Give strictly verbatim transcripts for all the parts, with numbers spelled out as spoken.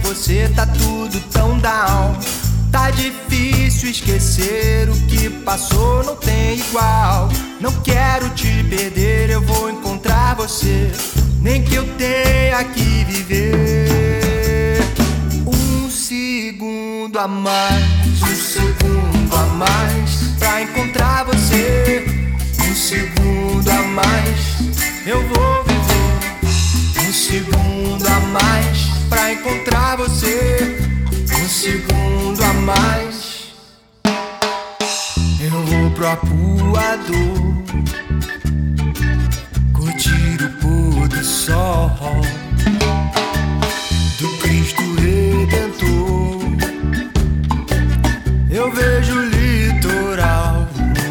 você tá tudo tão down. Tá difícil esquecer o que passou, não tem igual. Não quero te perder, eu vou encontrar você, nem que eu tenha que viver um segundo a mais, um segundo a mais pra encontrar você. Um segundo a mais eu vou viver, um segundo a mais pra encontrar você. Um segundo a mais eu vou pro apuador, curtir o pôr do sol do Cristo Redentor. Eu vejo o litoral,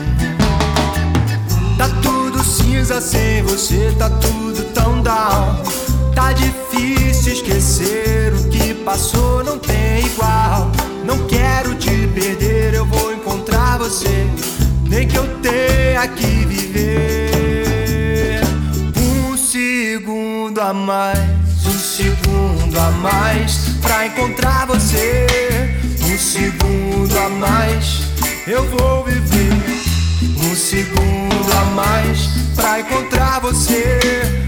tá tudo cinza sem você, tá tudo tão down. Tá difícil esquecer o que passou, não tem igual. Não quero te perder, eu vou encontrar você, nem que eu tenha que viver um segundo a mais, um segundo a mais pra encontrar você. Um segundo a mais eu vou viver, um segundo a mais pra encontrar você.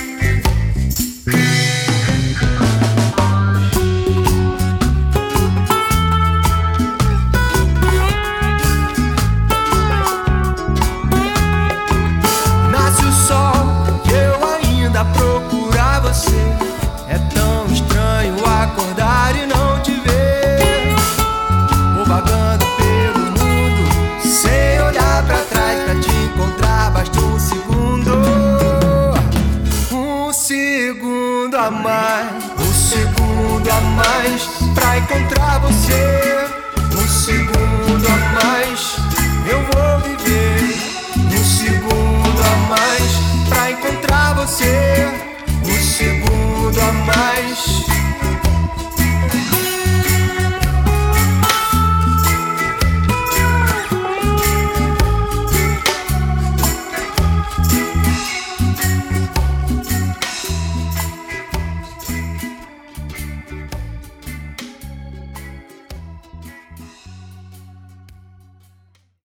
Procurar você é tão estranho, acordar e não te ver. Vou vagando pelo mundo sem olhar pra trás, pra te encontrar basta um segundo. Um segundo a mais, um segundo a mais pra encontrar você. Um segundo a mais eu vou viver, um segundo a mais pra encontrar você. Um segundo a mais